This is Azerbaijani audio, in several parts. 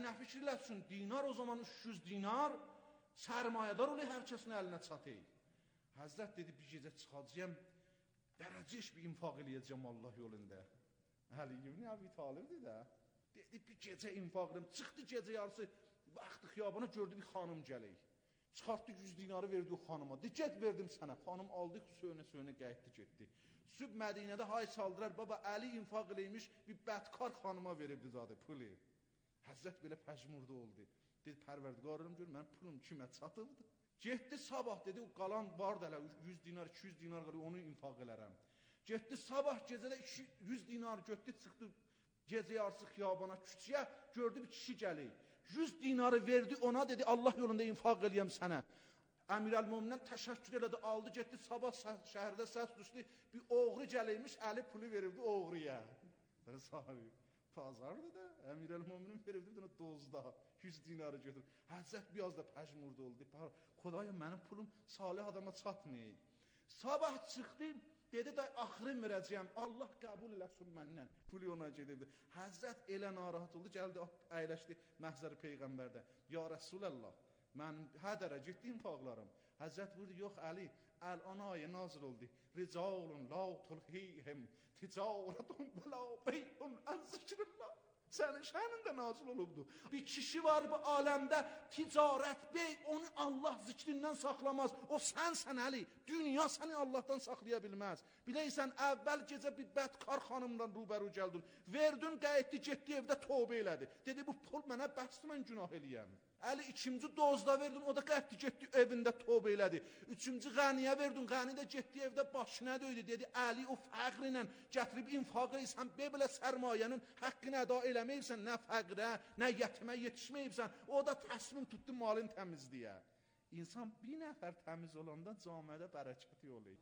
nə fikirləşsin? Dinar o zaman 300 dinar sərmayədar olur, hər kəsin əlinə çatır. Həzrət dedi, bir gecə çıxacağım, dərəcəş bir infaq eləyəcəm Allah yolunda. Əli ibn Əbi Talibdir də. Dedi, bir gecə infaq edim. Çıxdı gecə yarısı, baxdı xiyabana, gördü bir xanım gəlir. Çıxartdı 100 dinarı verdi o xanıma. De, get verdim sənə. Xanım aldı, söynə qayıtdı, getdi. Süb Mədinədə hay çaldırar, baba Əli infaq eləymiş, bir bədkar xanıma veribdi zadı pulu. Həzrət belə pəşmurda oldu. Dedi, Pərverdigarım gör, mənim pulum kimə çatıbdır? Getdi sabah, dedi, o qalan var da 100 dinar, 200 dinar qalır, onu infaq elərəm. Getdi sabah gecədə 100 dinar götdü, çıxdı gecə yarısı xiyabana, küçüyə, gördü bir kişi gəlir. 100 dinarı verdi ona, dedi, Allah yolunda infaq eləyəm sənə. Əmirəl-Möminən təşəkkür elədi, aldı, getdi, sabah şəhərdə səs düşdü, bir oğru gəlirmiş, Əli pulu verirdi oğruya. Böyle sahibi, pazardı da, Əmirəl-Möminən verirdi, bir dənə dozda, 100 dinarı götür. Həzrət biraz da pəşmurda oldu, Xudaya mənim pulum salih adama çatmayıb. Sabah çıxdı, dedi də, axırın verəcəyəm, Allah qəbul eləsin məndən, pulu ona gedibdi. Həzrət elə narahat oldu, gəldi, əyləşdi məhzəri Peyğəmbərdə. Ya Rəsulallah, mən hədərə getdi infaqlarım. Həzrət buyurdu, yox Əli, əl-an ayə nazil oldu. Ricalun la tulhihim, ticaretun və la beyun ən zikrillah. Sənin şənində nazil olubdur. Bir kişi var bu aləmdə, ticarət bey, onu Allah zikrindən saxlamaz. O sənsən Əli, dünya səni Allahdan saxlaya bilməz. Biləysən, əvvəl gecə bir bədkar xanımdan rübəru gəldin. Verdin, qayıtdı, getdi, evdə tövbə elədi. Dedi, bu pul mənə bəsdir, mən günah eləyəm. Əli ikinci dozda verdin, o da qayıtdı, getdi, evində tövbə elədi. Üçüncü qəniyə verdin, qəni də getdi, evdə başına döydü. Dedi, Əli o fəqr ilə gətirib infaq eləysən, belə sərmayənin haqqını əda eləməyibsən, nə fəqrə, nə yetimə yetişməyibsən, o da təsmin tutdu malın təmizliyə. İnsan bir nəfər təmiz olanda camiədə bərəkəti olur.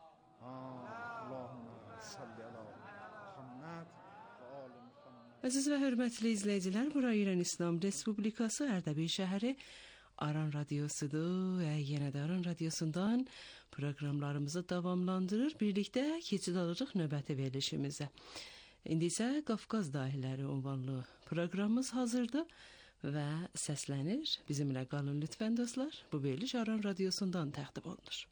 Allahümmə salli əla Muhammed və ali Muhammed. Əziz və hörmətli izləyicilər, bura İran İslam Respublikası Ərdəbil şəhəri Aran Radyosudur və yenə də Aran Radyosundan proqramlarımızı davamlandırır. Birlikdə keçid alırıq növbəti verilişimizə. İndi isə Qafqaz Dahiləri ünvanlı proqramımız hazırdır və səslənir. Bizimlə qalın lütfən dostlar. Bu veriliş Aran Radyosundan təqdim olunur.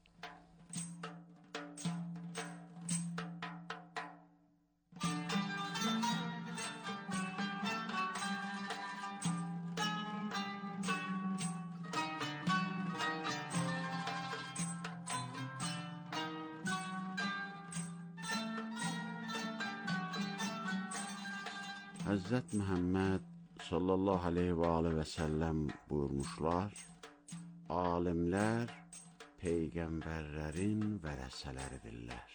Həzrət Məhəmməd sallallahu aleyhi və aleyhi və səlləm buyurmuşlar, alimlər peyğəmbərlərin vərəsələridirlər.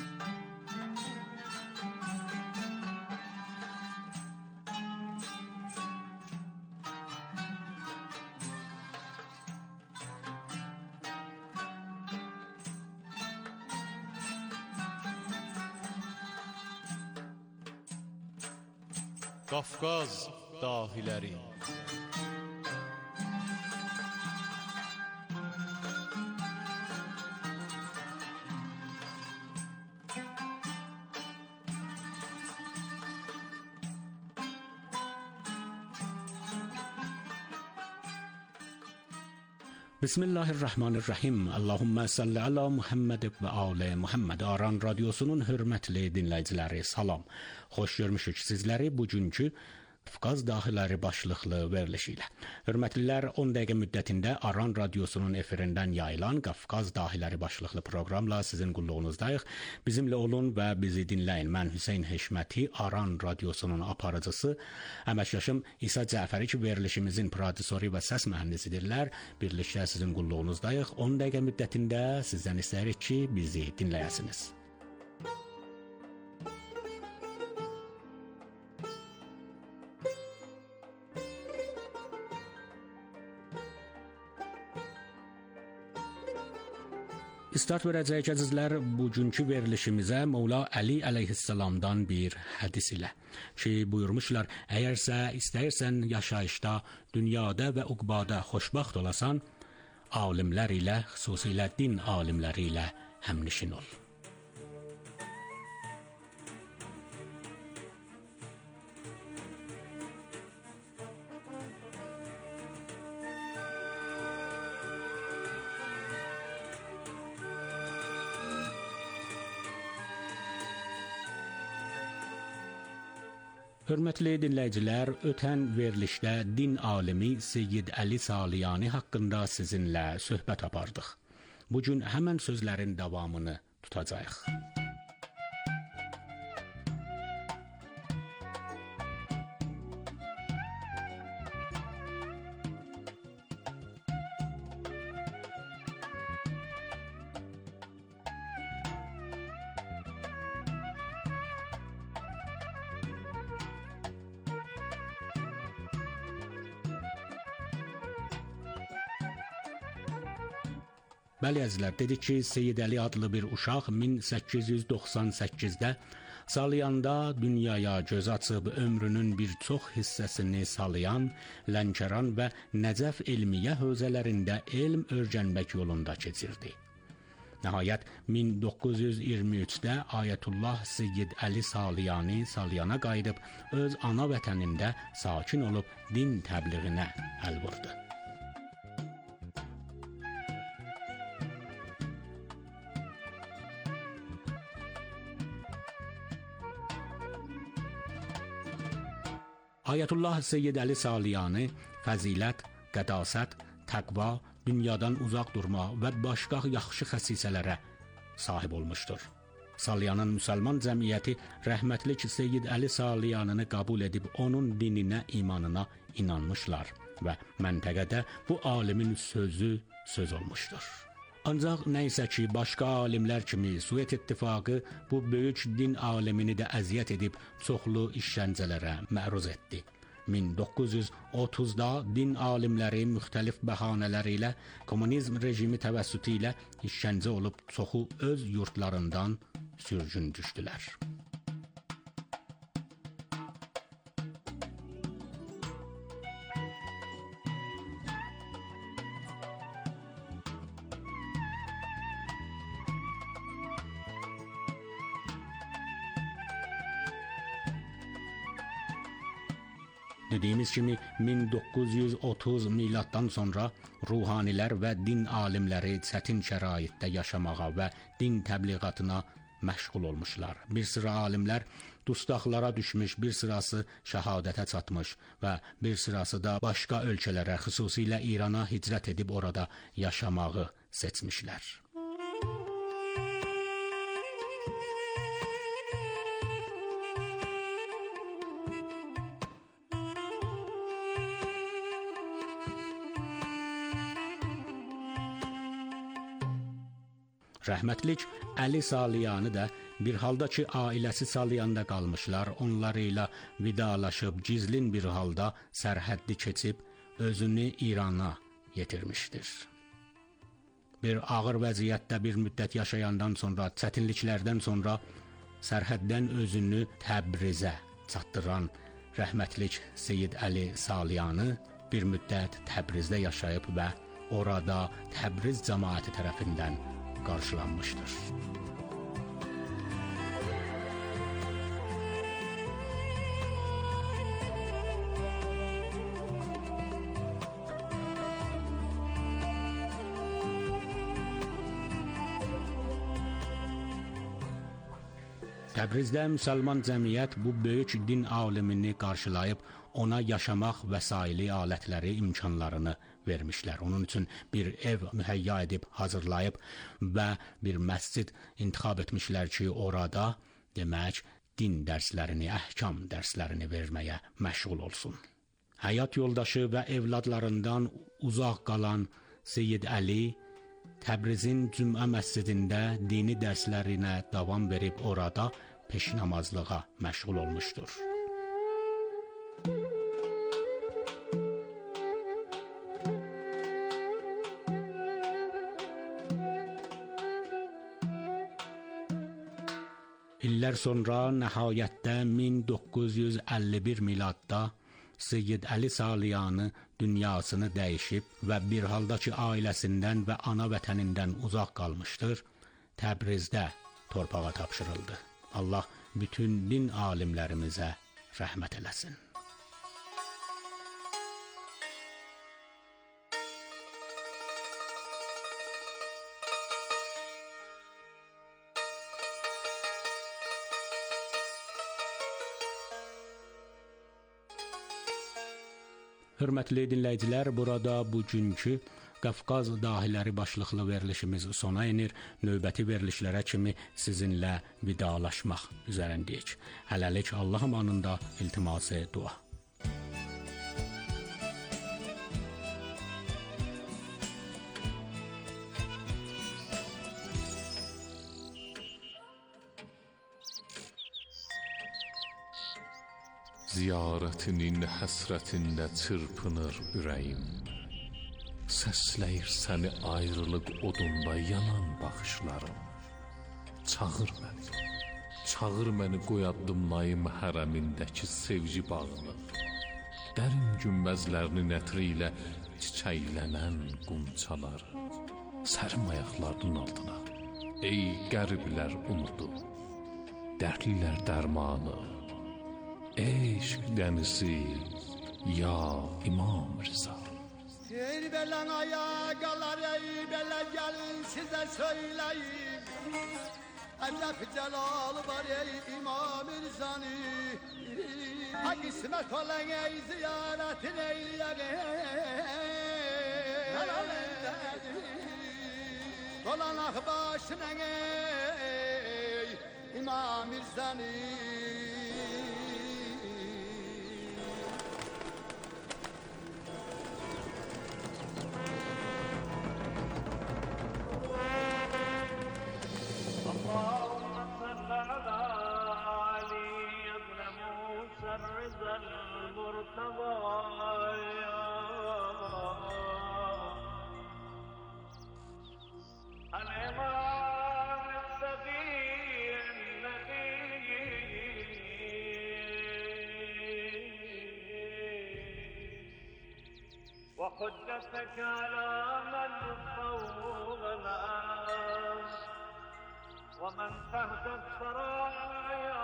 Qafqaz dahiləri. Bismillahirrahmanirrahim. Allahumma salli ala Muhammed və ali Muhammed. Aran Radyosunun hörmətli dinləyiciləri, salam. Xoş görmüşük sizləri bugünkü Qafqaz Dahiləri başlıqlı verilişi ilə. Hörmətlilər, 10 dəqiqə müddətində Aran Radyosunun efirindən yayılan Qafqaz Dahiləri başlıqlı proqramla sizin qulluğunuzdayıq. Bizimlə olun və bizi dinləyin. Mən Hüseyn Heşməti, Aran Radyosunun aparıcısı, əməkdaşım İsa Cəfəri ki, verilişimizin prodüsörü və səs mühəndisidirlər. Birlikdə sizin qulluğunuzdayıq. 10 dəqiqə müddətində sizdən istəyirik ki, bizi dinləyəsiniz. İstart verəcəyik əzizlər bugünkü verilişimizə Mevla Əli əleyhissalamdan bir hədis ilə ki, buyurmuşlar, əgərsə istəyirsən yaşayışda, dünyada və uqbada xoşbaxt olasan, alimlər ilə, xüsusilə din alimləri ilə həmnişin ol. Hörmətli dinləyicilər, ötən verilişdə din alimi Seyyid Əli Saliyani haqqında sizinlə söhbət apardıq. Bugün həmən sözlərin davamını tutacağıq. Bəli əzizlər, dedik ki, Seyyid Əli adlı bir uşaq 1898-də Saliyanda dünyaya göz açıb ömrünün bir çox hissəsini Saliyan, Lənkəran və Nəcəf elmiyyə hövzələrində elm öyrənmək yolunda keçirdi. Nəhayət 1923-də Ayətullah Seyyid Əli Saliyani Saliyana qayıdıb öz ana vətənində sakin olub din təbliğinə əl vurdu. Ayətullah Seyyid Əli Saliyani fəzilət, qədasət, təqva, dünyadan uzaq durma və başqa yaxşı xəssisələrə sahib olmuşdur. Saliyanın müsəlman cəmiyyəti rəhmətlik Seyyid Əli Saliyanını qəbul edib onun dininə, imanına inanmışlar və məntəqədə bu alimin sözü söz olmuşdur. Ancaq nəysə ki, başqa alimlər kimi Sovet İttifaqı bu böyük din alimini də əziyyət edib çoxlu işgəncələrə məruz etdi. 1930-da din alimləri müxtəlif bəhanələr ilə kommunizm rejimi təvəssütü ilə işgəncə olub çoxu öz yurtlarından sürgün düşdülər. Dediyimiz kimi 1930 miladdan sonra ruhanilər və din alimləri çətin şəraitdə yaşamağa və din təbliğatına məşğul olmuşlar. Bir sıra alimlər dustaqlara düşmüş, bir sırası şəhadətə çatmış və bir sırası da başqa ölkələrə, xüsusilə İrana hicrət edib orada yaşamağı seçmişlər. Rəhmətlik Əli Saliyani də bir halda ki, ailəsi Saliyanda qalmışlar, onları ilə vidalaşıb gizlin bir halda sərhəddi keçib özünü İrana yetirmişdir. Bir ağır vəziyyətdə bir müddət yaşayandan sonra, çətinliklərdən sonra sərhəddən özünü Təbrizə çatdıran rəhmətlik Seyyid Əli Saliyani bir müddət Təbrizdə yaşayıb və orada Təbriz cəmaəti tərəfindən qarşılanmışdır. Təbrizdə müsəlman cəmiyyət bu böyük din alimini qarşılayıb ona yaşamaq vəsaili alətləri, imkanlarını vermişlər. Onun üçün bir ev mühəyya edib, hazırlayıb və bir məscid intixab etmişlər ki, orada demək din dərslərini, əhkam dərslərini verməyə məşğul olsun. Həyat yoldaşı və evladlarından uzaq qalan Seyyid Əli Təbrizin Cümə məscidində dini dərslərinə davam verib orada peşnamazlığa məşğul olmuşdur. İllər sonra nəhayətdə 1951 miladda Seyyid Əli Saliyani dünyasını dəyişib və bir halda ki, ailəsindən və ana vətənindən uzaq qalmışdır, Təbrizdə torpağa tapşırıldı. Allah bütün din alimlərimizə rəhmət eləsin. Hörmətli dinləyicilər, burada bugünkü Qafqaz dahiləri başlıqlı verilişimiz sona enir. Növbəti verilişlərə kimi sizinlə vidalaşmaq üzərindəyik. Hələlik Allah amanında iltiması dua. Ziyarətinin həsrətində çırpınır ürəyim. Səsləyir səni ayrılıq odunda yanan baxışlarım. Çağır məni qoy addımlayım hərəmindəki sevgi bağını. Dərin günbəzlərinin ətri ilə çiçəklənən qunçaları. Sərim ayaqlarının altına, ey qəriblər umudu, dərdlilər dərmanı. Eşq dənizi, ya İmam Rıza. Ey belen ayaqlar, ey bele gelin size söyleyeyim. Əcəb cəlalı var ey İmam Rıza'nı. Ha qismət olan ey ziyaretin eyləyək. Dolanaq başına ey İmam Rıza'nı. وحجتك على من طولنا ومن تحت الثرايا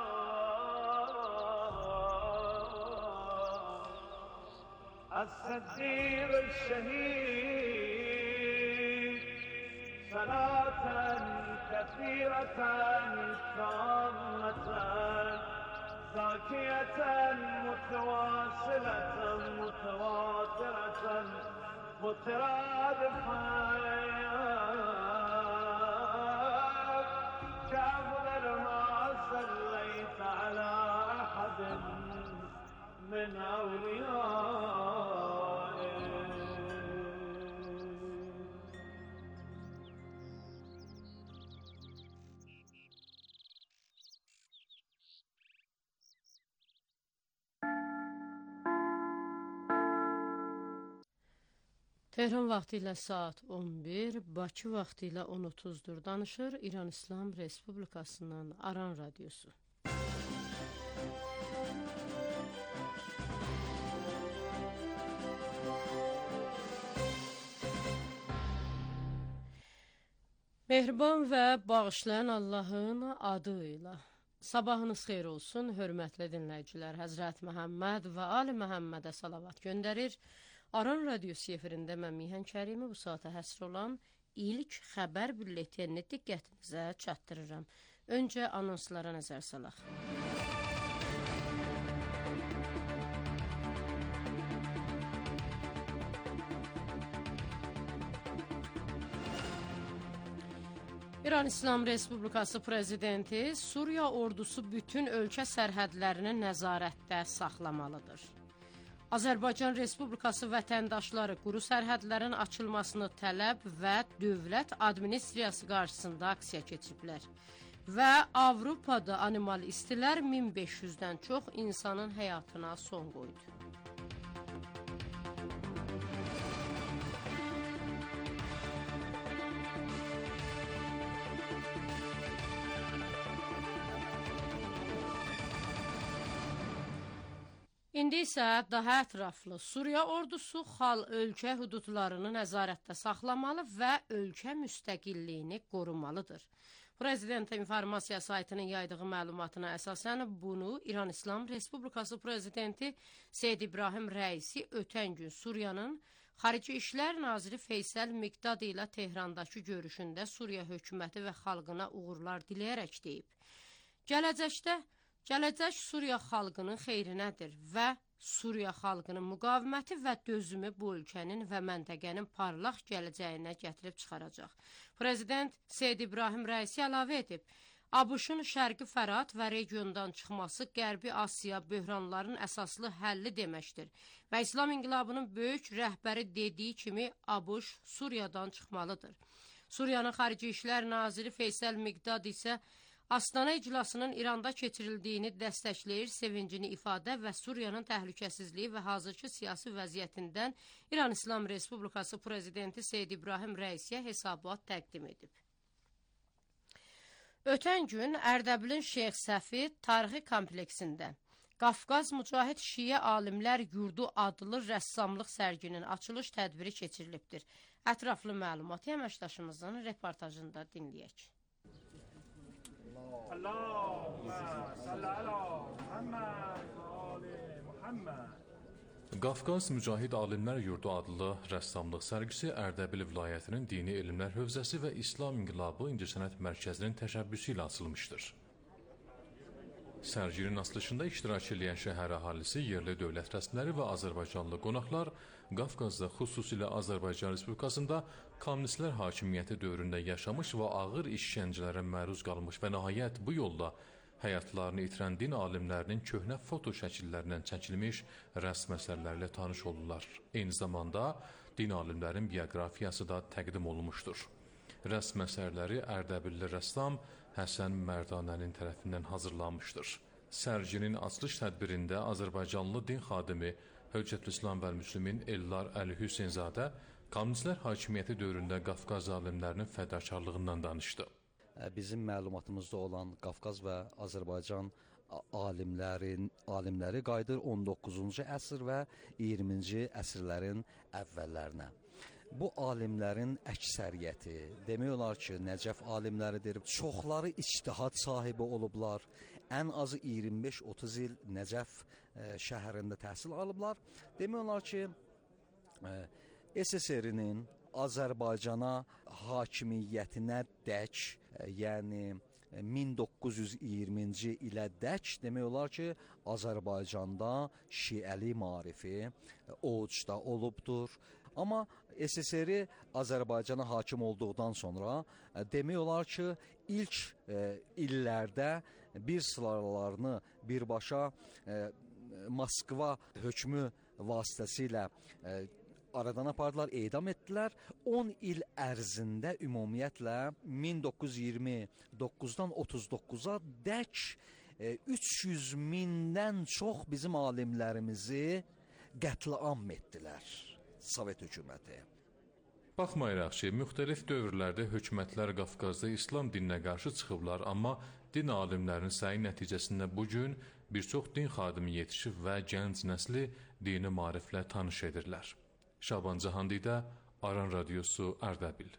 السدير الشهيد صلاة كثيرة تامة زاكية متواصلة متواترة مترادفة كأفضل ما صليت على أحد من أوليائك. Tehran vaxtı ilə saat 11, Bakı vaxtı ilə 10:30-dur. Danışır İran İslam Respublikasının Aran Radiosu. Mehriban və bağışlayan Allahın adı ilə. Sabahınız xeyir olsun, hörmətli dinləyicilər. Həzrət Məhəmməd və Ali Məhəmmədə salavat göndərir. Aran Radiosu efirində mən Mihan Kərimi bu saata həsr olan ilk xəbər bülletenini diqqətinizə çatdırıram. Öncə anonslara nəzər salaq. İran İslam Respublikası Prezidenti Suriya ordusu bütün ölkə sərhədlərini nəzarətdə saxlamalıdır. Azərbaycan Respublikası vətəndaşları quru sərhədlərin açılmasını tələb və dövlət administriyası qarşısında aksiya keçiblər. Və Avropada animal istilər 1500-dən çox insanın həyatına son qoydu. İndi isə daha ətraflı Suriya ordusu ölkə hüdudlarını nəzarətdə saxlamalı və ölkə müstəqilliyini qorumalıdır. Prezident informasiya saytının yaydığı məlumatına əsasən bunu İran İslam Respublikası Prezidenti Seyid İbrahim Rəisi ötən gün Suriyanın Xarici İşlər Naziri Feysəl Miqdad ilə Tehrandakı görüşündə Suriya hökuməti və xalqına uğurlar diləyərək deyib. Gələcək Suriya xalqının xeyrinədir və Suriya xalqının müqaviməti və dözümü bu ölkənin və məntəqənin parlaq gələcəyinə gətirib çıxaracaq. Prezident Seyid İbrahim Rəisi əlavə edib, ABŞ-ın Şərqi Fərat və regiondan çıxması Qərbi Asiya böhranların əsaslı həlli deməkdir və İslam İnqilabının böyük rəhbəri dediyi kimi ABŞ Suriyadan çıxmalıdır. Suriyanın Xarici İşlər Naziri Feysəl Miqdad isə Astana iclasının İranda keçirildiyini dəstəkləyir, sevincini ifadə və Suriyanın təhlükəsizliyi və hazırki siyasi vəziyyətindən İran İslam Respublikası Prezidenti Seyid İbrahim Rəisiyə hesabat təqdim edib. Ötən gün Ərdəbilin Şeyx Səfi tarixi kompleksində Qafqaz Mücahid Şiə Alimlər Yurdu adlı rəssamlıq sərginin açılış tədbiri keçirilibdir. Ətraflı məlumatı əməkdaşımızın reportajında dinləyək. Qafqaz Mücahid Alimlər Yurdu adlı rəssamlıq sərgisi Ərdəbil vilayətinin Dini Elmlər Hövzəsi və İslam İnqilabı İncəsənət Mərkəzinin təşəbbüsü ilə açılmışdır. Sərginin açılışında iştirak edən şəhər əhalisi, yerli dövlət rəsmiləri və Azərbaycanlı qonaqlar Qafqazda, xüsusilə Azərbaycan Respublikasında kommunistlər hakimiyyəti dövründə yaşamış və ağır işgəncələrə məruz qalmış və nəhayət bu yolda həyatlarını itirən din alimlərinin köhnə foto şəkillərindən çəkilmiş rəsm əsərlərlə tanış olurlar. Eyni zamanda din alimlərin bioqrafiyası da təqdim olunmuşdur. Rəsm əsərləri Ərdəbilli rəssam Həsən Mərdanənin tərəfindən hazırlanmışdır. Sərginin açılış tədbirində Azərbaycanlı din xadimi Höccətülislam və Müslümin Ellar Əli-Hüseynzadə kommunistlər hakimiyyəti dövründə Qafqaz alimlərinin fədakarlığından danışdı. Bizim məlumatımızda olan Qafqaz və Azərbaycan alimləri qayıdır 19-cu əsr və 20-ci əsrlərin əvvəllərinə. Bu alimlərin əksəriyyəti, demək olar ki, Nəcəf alimləridir. Çoxları ictihad sahibi olublar. Ən azı 25-30 il Nəcəf şəhərində təhsil alıblar. Demək olar ki, SSR-nin Azərbaycana hakimiyyətinə dək, yəni 1920-ci ilə dək demək olar ki, Azərbaycanda şiəli maarifi ovucda olubdur. Amma SSR Azərbaycana hakim olduqdan sonra demək olar ki, ilk illərdə bir sıralarını birbaşa Moskva hökmü vasitəsilə aradan apardılar, edam etdilər. 10 il ərzində ümumiyyətlə 1929-dan 39-a dək 300 mindən çox bizim alimlərimizi qətliam etdilər Sovet hökuməti. Baxmayaraq ki, müxtəlif dövrlərdə hökumətlər Qafqazda İslam dininə qarşı çıxıblar, amma din alimlərinin səyi nəticəsində bugün bir çox din xadimi yetişib və gənc nəsli dini maariflə tanış edirlər. Şaban Cahandidə, Aran Radiosu, Ərdəbil.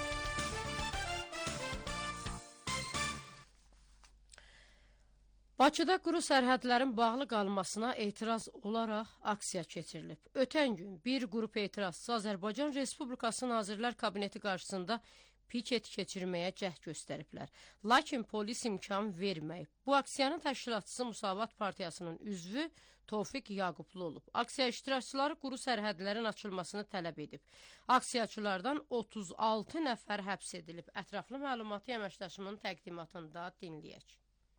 Bakıda quru sərhədlərin bağlı qalmasına etiraz olaraq aksiya keçirilib. Ötən gün bir qrup etirazçı Azərbaycan Respublikası Nazirlər Kabineti qarşısında piket keçirməyə cəhd göstəriblər. Lakin polis imkan verməyib. Bu aksiyanın təşkilatçısı Müsavat Partiyasının üzvü Tofiq Yaqublu olub. Aksiya iştirakçıları quru sərhədlərin açılmasını tələb edib. Aksiyaçılardan 36 nəfər həbs edilib. Ətraflı məlumatı əməkdaşımın təqdimatında dinləyək.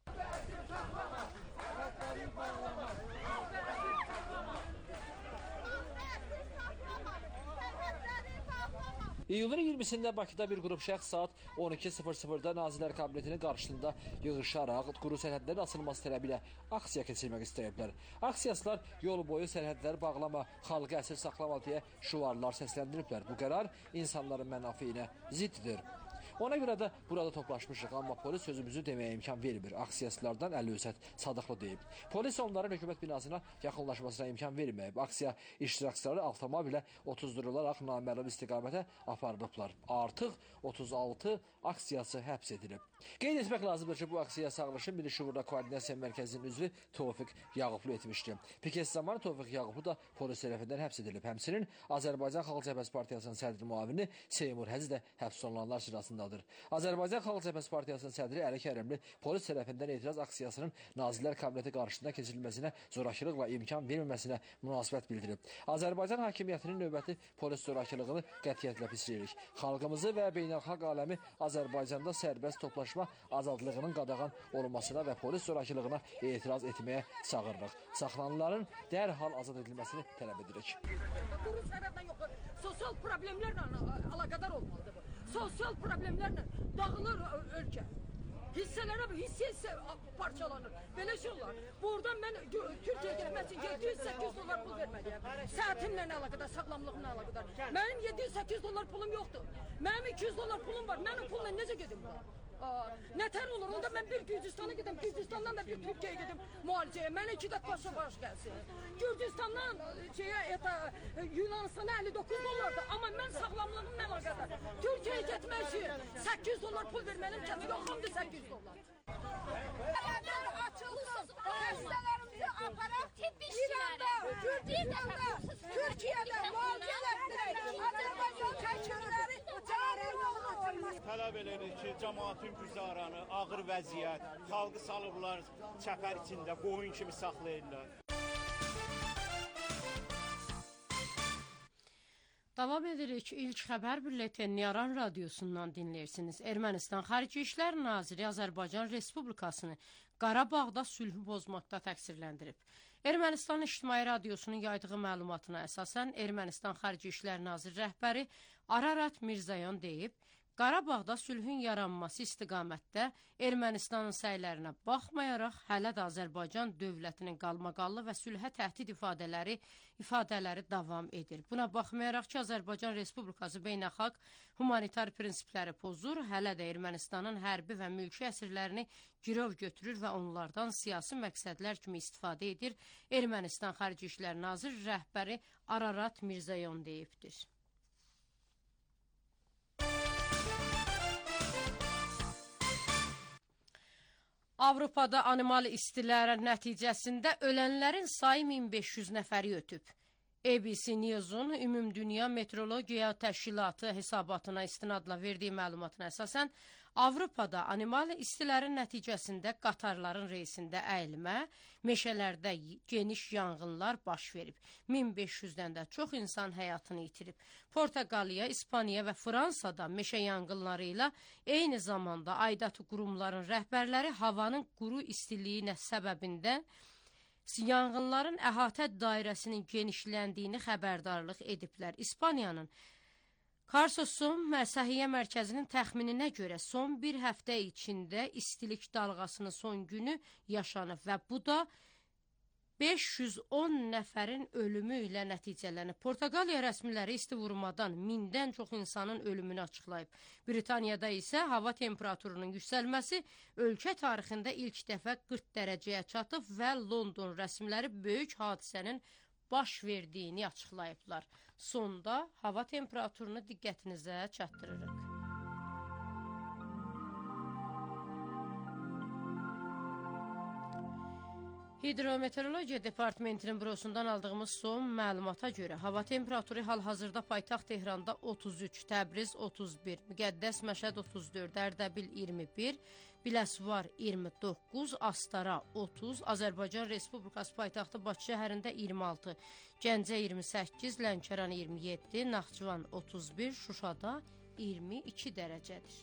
İyulun 20-sində Bakıda bir qrup şəxs saat 12:00-da Nazirlər Kabinetinin qarşısında yığışaraq quru sərhədlərin açılması tələbi ilə aksiya keçirmək istəyiblər. Aksiyaçılar yol boyu sərhədləri bağlama, xalqı əsir saxlama deyə şüarlar səsləndiriblər. Bu qərar insanların mənafeyinə ziddir. Ona görə də burada toplaşmışıq, amma polis sözümüzü deməyə imkan vermir. Aksiyaçılardan Əli-Hüsət Sadıqlı deyib. Polis onların hökumət binasına yaxınlaşmasına imkan verməyib. Aksiya iştirakçıları avtomobilə 30-durularaq naməlum istiqamətə aparılıblar. Artıq 36 aksiyaçı həbs edilib. Qeyd etmək lazımdır ki, bu aksiya sağlaşın Milli Şuurla Koordinasiya Mərkəzinin üzvü Tofiq Yaqublu etmişdi. Piket zamanı Tofiq Yaqublu da polis tərəfindən həbs edilib. Həmçinin Azərbaycan Xalq Cəbhəsi Partiyasının sədr müavini Seymur Həzi də həbs olunanlar sırasında. iddiadır. Azərbaycan Xalq Cəbhəsi Partiyasının sədri Əli Kərimli polis tərəfindən etiraz aksiyasının Nazirlər Kabineti qarşısında keçirilməsinə zorakılıq və imkan verməməsinə münasibət bildirib. Azərbaycan hakimiyyətinin növbəti polis zorakılığını qətiyyətlə pisləyirik. Xalqımızı və beynəlxalq aləmi Azərbaycanda sərbəst toplaşma azadlığının qadağan olunmasına və polis zorakılığına etiraz etməyə çağırırıq. Saxlanılanların dərhal azad edilməsini tələb edirik. Sosial problemlərlə əlaqədar olmalıdır bu. Sosial problemlərlə dağılır ölkə. Hissə parçalanır. Belə şey olar. Buradan mən Türkiyəyə getmək üçün 700-800 dollar pul verməliyəm. Səhətimlə əlaqədar, sağlamlığımla əlaqədar. Mənim 700-800 dollar pulum yoxdur. Mənim 200 dollar pulum var. Mənim pulla necə gedim bura? Nətər olur? Onda mən bir Gürcüstana gedim, Gürcüstandan da bir Türkiyəyə gedim müalicəyə. Mənə 2 qat başa-baş gəlsin. Gürcüstandan Yunanistana 59 dollardır. Amma mən sağlamlığımla əlaqədar Türkiyəyə getmək üçün 800 dollar pul verməliyəm ki, yoxumdur 800 dollar. Hələr açılsın, xəstələrimizi aparaq tibbi işçiləri. Gürcüstanda, Türkiyədə müalicə etdirək. Azərbaycan çəkirləri cariyə olunur. Tələb edirik ki, cəmaatın güzaranı, ağır vəziyyət, xalqı salıblar çəpər içində, qoyun kimi saxlayırlar. Davam edirik. İlk xəbər bülleteni Aran radiosundan dinləyirsiniz. Ermənistan Xarici İşlər Naziri Azərbaycan Respublikasını Qarabağda sülhü pozmaqda təqsirləndirib. Ermənistan İctimai Radiosunun yaydığı məlumatına əsasən Ermənistan Xarici İşlər Naziri rəhbəri Ararat Mirzoyan deyib, Qarabağda sülhün yaranması istiqamətdə Ermənistanın səylərinə baxmayaraq, hələ də Azərbaycan dövlətinin qalmaqallı və sülhə təhdid ifadələri davam edir. Buna baxmayaraq ki, Azərbaycan Respublikası beynəlxalq humanitar prinsipləri pozur, hələ də Ermənistanın hərbi və mülki əsirlərini girov götürür və onlardan siyasi məqsədlər kimi istifadə edir, Ermənistan Xarici İşlər Naziri rəhbəri Ararat Mirzoyan deyibdir. Avropada animal istilərə nəticəsində ölənlərin sayı 1500 nəfəri ötüb. ABC News'un Ümumdünya Meteorologiya Təşkilatı hesabatına istinadla verdiyi məlumatına əsasən, Avropada animal istilərin nəticəsində qatarların reysində əyilmə, meşələrdə geniş yanğınlar baş verib. 1500-dən də çox insan həyatını itirib. Portuqaliya, İspaniya və Fransada meşə yanğınları ilə eyni zamanda aidatı qurumların rəhbərləri havanın quru istiliyi səbəbindən yanğınların əhatə dairəsinin genişləndiyini xəbərdarlıq ediblər. İspaniyanın Karsosun Səhiyyə Mərkəzinin təxmininə görə son bir həftə içində istilik dalğasının son günü yaşanıb və bu da 510 nəfərin ölümü ilə nəticələnib. Portuqaliya rəsmiləri isti vurmadan 1000-dən çox insanın ölümünü açıqlayıb. Britaniyada isə hava temperaturunun yüksəlməsi ölkə tarixində ilk dəfə 40 dərəcəyə çatıb və London rəsmiləri böyük hadisənin baş verdiyini açıqlayıblar. Sonda hava temperaturunu diqqətinizə çatdırırıq. Hidrometeorologiya Departamentinin bürosundan aldığımız son məlumata görə hava temperaturu hal-hazırda paytaxt Tehranda 33, Təbriz 31, Müqəddəs Məşəd 34, Ərdəbil 21, Biləsuvar 29, Astara 30, Azərbaycan Respublikası paytaxtı Bakı şəhərində 26, Gəncə 28, Lənkəran 27, Naxçıvan 31, Şuşada 22 dərəcədir.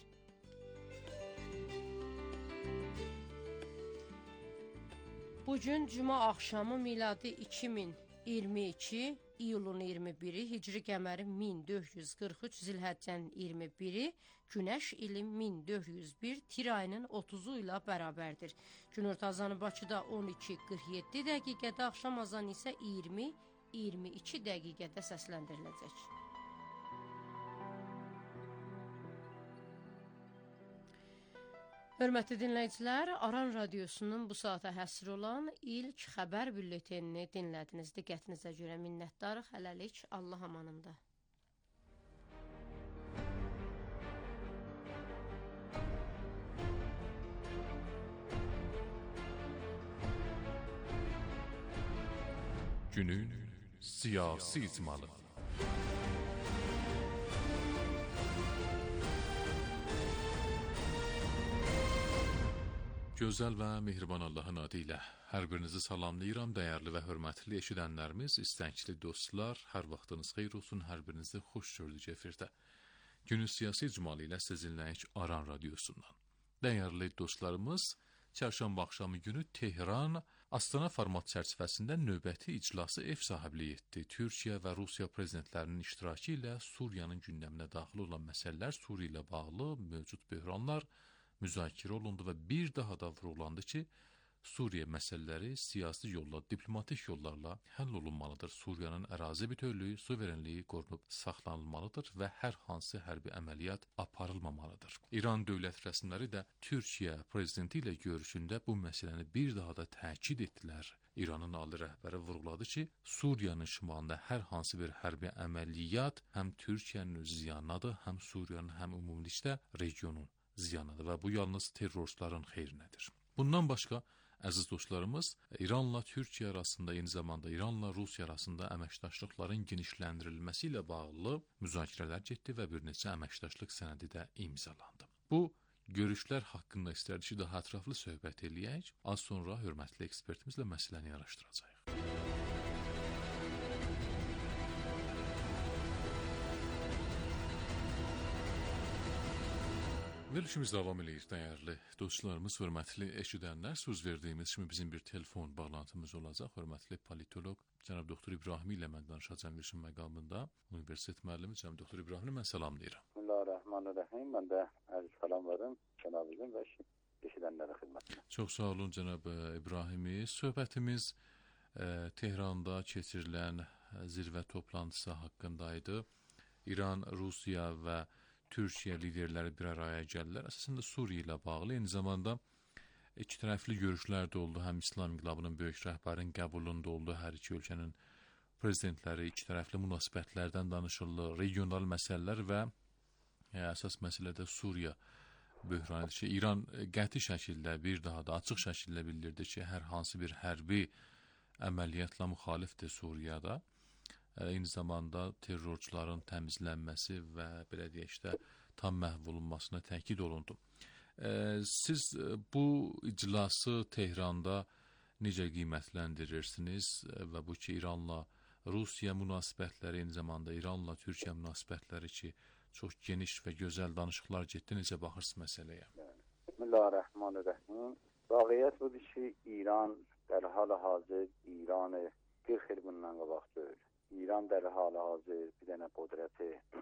Bugün cümə axşamı miladi 2022, iyulun 21-i, hicri qəməri 1443, zilhəccənin 21-i, günəş ili 1401, tir ayının 30-u ilə bərabərdir. Günorta azanı Bakıda 12:47 dəqiqədə, axşam azanı isə 20:22 dəqiqədə səsləndiriləcək. Hörmətli dinləyicilər, Aran Radiosunun bu saata həsr olan ilk xəbər bülletenini dinlədiniz. Diqqətinizə görə minnətdarıq. Hələlik Allah amanında. Günün siyasi icmalı. Gözəl və mehriban Allahın adı ilə hər birinizi salamlayıram, dəyərli və hörmətli eşidənlərimiz, istəkli dostlar, hər vaxtınız xeyir olsun, hər birinizi xoş gördük efirdə. Günün siyasi icmalı ilə siz dinləyik Aran radiosundan. Dəyərli dostlarımız, çərşənbə axşamı günü Tehran Astana format çərçivəsində növbəti iclası ev sahibliyi etdi. Türkiyə və Rusiya prezidentlərinin iştirakı ilə Suriyanın gündəminə daxil olan məsələlər, Suriya ilə bağlı mövcud böhranlar müzakirə olundu və bir daha da vurğulandı ki, Suriya məsələləri siyasi yolla, diplomatik yollarla həll olunmalıdır. Suriyanın ərazi bütövlüyü, suverenliyi qorunub saxlanılmalıdır və hər hansı hərbi əməliyyat aparılmamalıdır. İran dövlət rəsmiləri də Türkiyə prezidenti ilə görüşündə bu məsələni bir daha da təkid etdilər. İranın ali rəhbəri vurğuladı ki, Suriyanın şimalında hər hansı bir hərbi əməliyyat həm Türkiyənin ziyanınadır, həm Suriyanın, həm ümumilikdə regionun ziyanıdır və bu yalnız terroristlərin xeyrinədir. Bundan başqa, əziz dostlarımız, İranla Türkiyə arasında, eyni zamanda İranla Rusiya arasında əməkdaşlıqların genişləndirilməsi ilə bağlı müzakirələr getdi və bir neçə əməkdaşlıq sənədi də imzalandı. Bu görüşlər haqqında istərdik ki, daha ətraflı söhbət eləyək. Az sonra hörmətli ekspertimizlə məsələni araşdıracağıq. Verilişimiz davam edir, dəyərli dostlarımız, hörmətli eşidənlər. Söz verdiyimiz kimi bizim bir telefon bağlantımız olacaq. Hörmətli politolog cənab doktor İbrahim ilə mən danışacağım verilişin məqamında. Universitet müəllimi cənab doktor İbrahim'i mən salamlayıram. Bismillahirrahmanirrahim. Mən də ərz salamlarım cənabınızın və eşidənlərə xidmətinə. Çox sağ olun cənab İbrahimi. Söhbətimiz Tehranda keçirilən zirvə toplantısı haqqındaydı. İran, Rusiya və Türkiyə liderləri bir araya gəldilər. Əslində Suriya ilə bağlı, eyni zamanda iki tərəfli görüşlər də oldu. Həm İslam İnqilabının böyük rəhbərinin qəbulunda oldu. Hər iki ölkənin prezidentləri iki tərəfli münasibətlərdən danışırlar, regional məsələlər və əsas məsələ də Suriya böhranıdır ki, İran qəti şəkildə bir daha da açıq şəkildə bildirdi ki, hər hansı bir hərbi əməliyyatla müxalifdir Suriyada. Eyni zamanda terrorçuların təmizlənməsi və belə deyək də tam məhv olunmasına təkid olundu. Siz bu iclası Tehranda necə qiymətləndirirsiniz və bu ki, İranla Rusiya münasibətləri, eyni zamanda İranla Türkiyə münasibətləri ki, çox geniş və gözəl danışıqlar getdi, necə baxırsınız məsələyə? Bismillahirrahmanirrahim. Vaqiət budur ki, İran در حال حاضر ایران bir xeyli bundan qabaq deyil. İran در حال حاضر bir dənə qudrət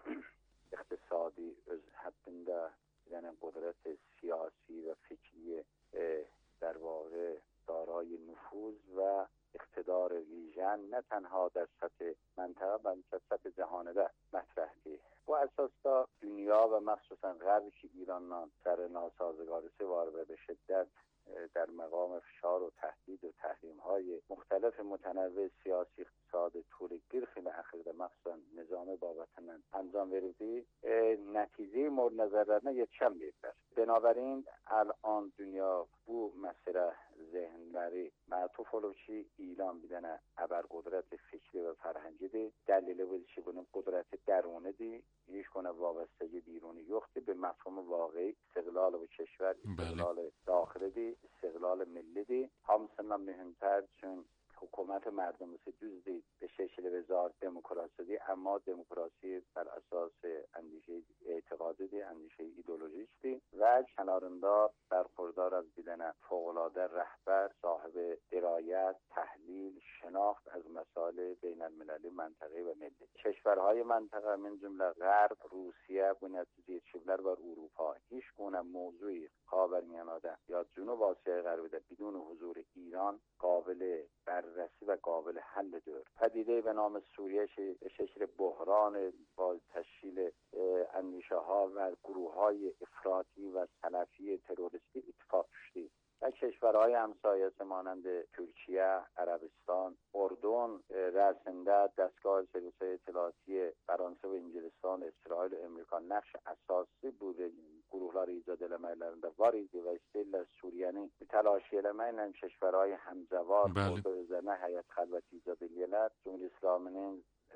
iqtisadi öz həddində, bir dənə qudrət siyasi və fikri در واقع دارای نفوذ و اقتدار ویژن نه تنها در سطح منطقه بلکه سطح جهانده مطرحdir. Bu əsasda dünya və məxsusən Qərb ki İrandan سر ناسازگاری var و به شدت در مقام فشار و تهدید و تحریم‌های مختلف متنوع سیاسی اقتصاد طول bir xeyli əxirdə məxsusən nizami babətinin انجام verildiği nəticə mورد nəzərlərinə yetişəməyiblər. Binabərin الان dünya bu məsələ zehnləri mətuf olub ki İran bir dənə əbərqudrət fikri və fərhəngidir. Dəlili budur ki bunun qudrəti dərunidir. Heç کنه وابستگی بیرونی yoxdur. به مفهوم واقعی استقلال bu کشور استقلال داخلیdir, استقلال millidir. Hamısından mühümtər çünki حکومت مردمسی düzdür به شکل وزارت دموکراسیdir اما دموکراسی بر اساس اندیشه اعتقادیdir, اندیشه ایدئولوژیکdir و کنارında برخوردار از bir dənə fövqəladə rəhbər, sahibi dirayət, təhlil, şinaxt از مسائل بین المللی منطقی و ملی. کشورهای منطقه من جمله غرب، روسیه bu nəticə yetişiblər və Avropa هیچ گونه موضوعی خاورمیانه یا جنوب آسیای غربی بدون حضور ایران قابل بررسی و قابل حل دور. پدیده به نام سوریه به شکل بحران با تشکیل اندیشه ها و گروه های افراطی و سلفی تروریستی اتفاق شده. و کشورهای همسایه مانند ترکیه، عربستان، اردن، رأسنده دستگاه سرویس اطلاعاتی فرانسه و انگلستان، اسرائیل و امریکا نقش اساسی بوده گروهlar ایجاد eləməklərində var idi və istəyirlər Suriyəni təlaş eləməklə kişilərə həmzəvar oldu, özlərinə həyat xəlvəti icad edirlər. Cumhuriyet İslamının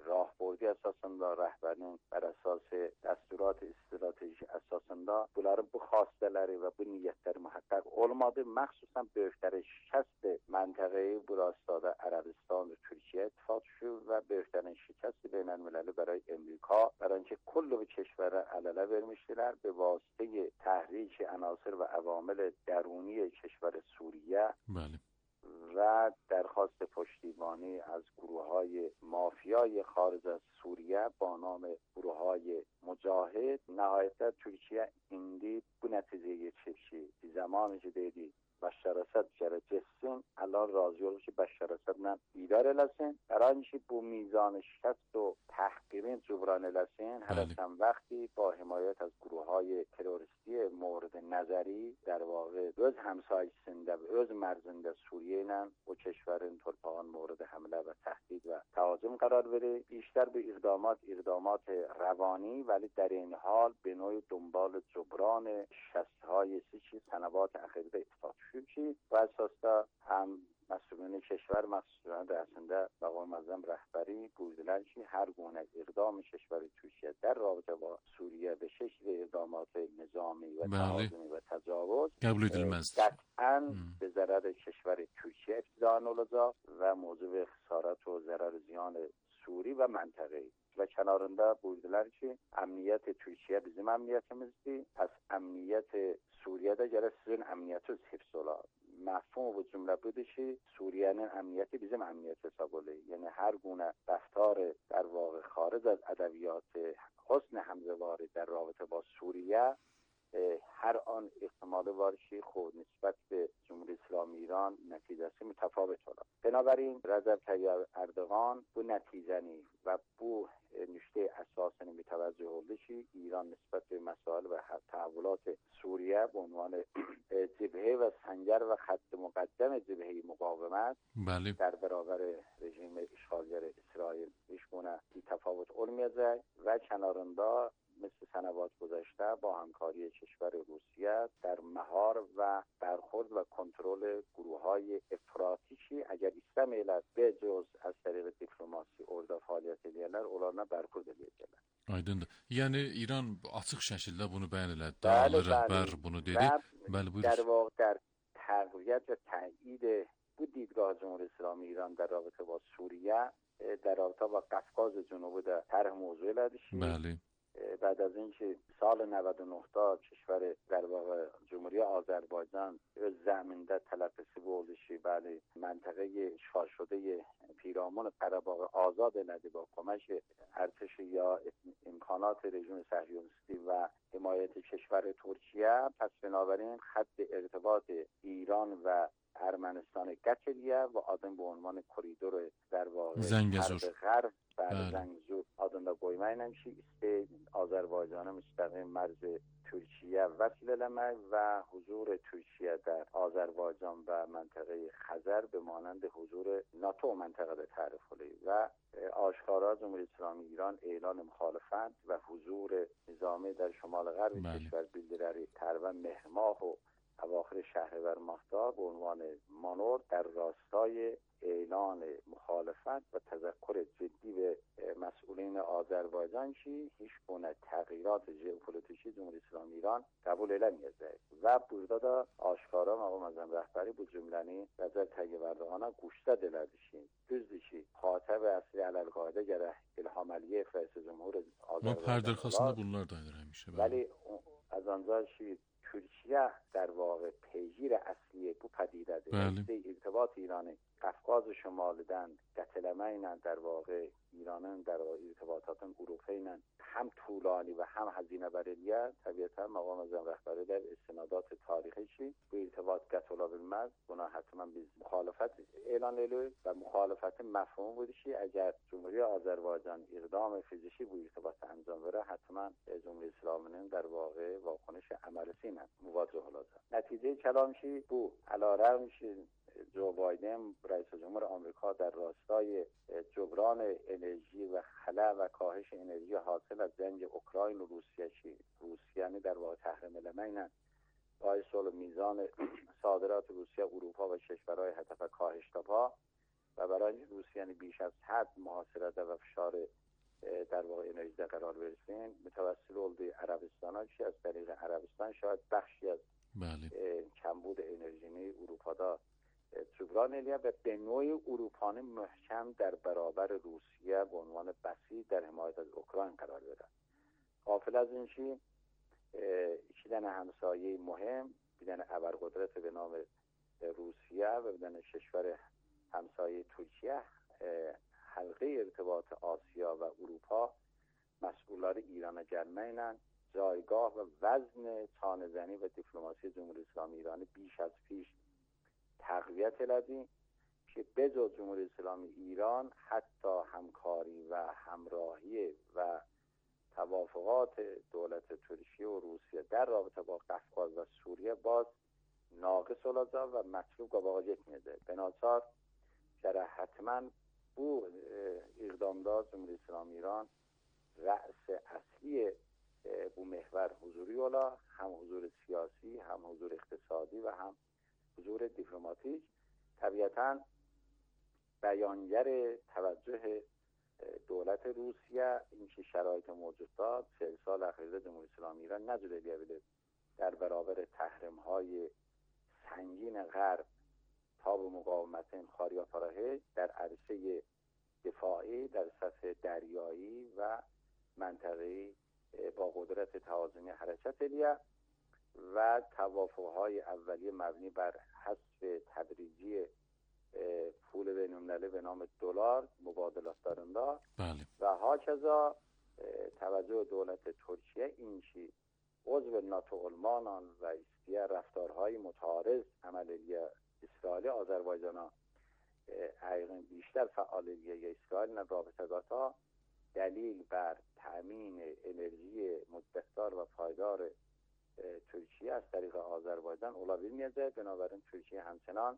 راهبردی əsasında, rəhbərinin bər əsas dəsturat strateji əsasında bunların bu xassələri və bu niyyətləri mühəqqəq olmadı. Məxsusən böyüklərin şikəst məntəqəyi bu rastada Ərəbistan və Türkiyə ittifaq düşüb və böyüklərin şikəst beynəlmiləli برای امریکا برای اینکه کل به کشور علله vermiştiler به واسطه تحریک عناصر و عوامل درونی کشور سوریه بله و درخواست پشتیبانی از گروه‌های مافیای خارج از سوریه با نام گروه‌های مجاهد nihayetdə Türkiyə indi bu nəticəyə keçdi. Zamanı ki dedi Bəşər Əsəd gərək getsin, الان razı olub ki Bəşər Əsədlə دیدار eləsin. برای اینکه bu میزان شکست و تحقیرین جبران eləsin. هر چند وقتی با حمایت از گروه‌های تروریستی مورد نظری در واقع öz همسایəsində və öz mərzində Suriyə ilə o کشورin torpağın مورد حمله و تهدید و تهاجم قرار verir. بیشتر به اقدامات روانی ولی در این حال به نوعی دنبال جبران شکست‌های سنوات اخیر اتفاق شد ki bu əsasda həm مسئولین کشور مخصوصا رئیسنده مقام معظم رهبری بودن که هر گونه اقدام کشور ترکیه در رابطه با سوریه به شکل اقدامات نظامی و تهاجمی و تجاوز قبول edilmezdir. قطعاً به ضرر کشور ترکیه ابتداءً olacaq و موجب خسارت و ضرر زیان سوری و منطقه‌ای و کنارında buyurdular ki emniyet Türkiye bizim emniyetimizdir. Pes emniyet Suriye'de gerek sizin emniyetiniz hifz ola. مفهوم و جمله بوده که سوریه‌nin امنیتی bizim امنیت حساب oluyor. یعنی هر گونه رفتار در واقع خارج از ادبیات حسن همزواری در رابطه با سوریه هر آن احتمال وارشی خود نسبت به جمهوری اسلامی ایران نتیجه‌سی متفاوت ola. بنابراین رجب طیب اردوغان bu نتیجه‌نی و bu نکته اساسی متوجه oldu ki ایران نسبت به مسائل و تحولات سوریه به عنوان جبهه و سنگر و خط مقدم جبهه مقاومت در برابر رژیم اشغالگر اسرائیل هیچ گونه تفاوت olmayacak و کنارında مثل سنوات گذشته با همکاری کشور روسیه در مهار و برخورد و کنترل گروه‌های افراطی ki اگر istəmirlər به جز از طریق دیپلماسی orada fəaliyyət edərlər, onlarla برخورد edəcəklər. Aydındır. Yəni İran açıq şəkildə bunu bəyan elədi. Dağlı rəhbər bunu dedi. Bəli, buyurun. در واقع در تقویت و تایید bu دیدگاه جمهوری اسلامی ایران در رابطه با سوریه در رابطه با قفقاز جنوبی در طرح موضوع لدیشی. بله. بعد از اینکه سال 99 تا کشور در واقع جمهوری آذربایجان öz زمینده تلقیسی بودشی بله منطقه اشغال شده پیرامون قره‌باغ آزاد elədi با کمک ارتش یا امکانات رژیم صهیونیستی و حمایت کشور ترکیه. پس بنابراین خط ارتباط ایران و ارمنستان قطعیه و adın به عنوان koridor در واقع غرب بعد زنگزور adında qoymayla ki Azərbaycanı müstəqil mərz Türkiyə vəsl eləmək və huzur Türkiyə در Azərbaycan və məntəqə Xəzər به مانند حضور ناتو منطقه تعریف کنید و آشکارا جمهوری اسلامی ایران اعلان مخالفت و حضور نظامی در شمال غرب کشور bildirəri تقریبا مهر ماه و اواخر شهریور ماهتاب به عنوان مانور در راستای اعلان مخالفت و تذکر جدی به مسئولین آذربایجان که هیچ گونه تغییرات ژئوپلیتیکی جمهوری اسلامی ایران قبول eləməyəcək و burada da aşkara maqam azam rəhbəri bu cümləni Rəcəb Tayyib Ərdoğana quşda elədi ki, düzdür ki, xatəb əsli ələlqaidə gərək İlham Əliyev rəis cümhur Azərbaycan. Ma pərdərxasında bunlar dayanır həmişə. ولی از آنجا که ترکیه در واقع پیگیر اصلی bu pədidədir. ارتباط ایرانی قفقاز şumalıdan qətləməklə در واقع ایرانın در ارتباطاتın Avropa ilə هم طولانی و هم هزینه بریلیه طبیعتا مقام معظم رهبری در استنادات تاریخی ki bu ارتباط qət ola bilməz. Buna həttəmən biz müxalifət elan edirik və müxalifətin məfhumu budur ki, əgər Cumhuriyet Azərbaycan iqdam fiziki bu irtibatı انجام بره حتما جمهوری اسلامی'nin در واقع واکنش عملیاتی ilə مواجه olacaq. نتیجه کلام ki bu علیرغم که جو بایدن رئیس جمهور آمریکا در راستای جبران انرژی و خلا و کاهش انرژی حاصل از جنگ اوکراین و روسیه که روسیه در واقع تحریم eləməklə باعث میزان صادرات روسیه اروپا و کشورهای هدف کاهش تاپا و برای اینکه روسیه بیش از حد محاصره و فشار در واقع انرژی قرار برسین متوسل oldu Ərəbistana ki از طریق عربستان شاید بخشی از کمبود انرژی اروپا جبران الیه و به نوعی اروپانی محکم در برابر روسیه به عنوان بسیج در حمایت از اوکراین قرار بده. غافل از این چی iki tane همسایه مهم bir tane ابرقدرت به نام روسیه و bir tane کشور همسایه ترکیه حلقه ارتباط آسیا و اروپا مسئولان ایران gelməklə جایگاه و وزن چانه‌زنی و دیپلماسی جمهوری اسلامی ایرانی بیش از پیش تقویت elədi که بجز جمهوری اسلامی ایران حتی همکاری و همراهی و توافقات دولت ترکیه و روسیه در رابطه با قفقاز و سوریه باز ناقص olacaq و مطلوب qabağa getməyəcək. Benaçar gərək həttəmən bu iqdamda Cumhuriyet İslamı İran rəs əsli bu محور حضوری ola, هم حضور سیاسی، هم حضور اقتصادی و هم حضور دیپلماتیک. طبیعتاً بیانگر توجه دولت روسیه این که شرایط موجود داد 40 سال اخیر جمهوری اسلامی ایران نجوریه بده در برابر تحریم های سنگین غرب تا به مقاومت خاریا پراهه در عرصه دفاعی در سطح دریایی و منطقه‌ای با قدرت توازنی حرکت الیه و توافق‌های اولیه مبنی بر حذف تدریجی پول بین‌المللی به نام دلار مبادلات دارنده و هاکذا توجه دولت ترکیه این که عضو ناتو آلمانان و استیه رفتارهای متعارض عملیه اسرائیل آذربایجان حقیقا بیشتر فعالیه یا اسرائیل رابطه داتا دلیل بر تأمین انرژی مدتدار و پایدار ترکیه از طریق آذربایجان olabilmeyecek. بنابراین ترکیه همچنان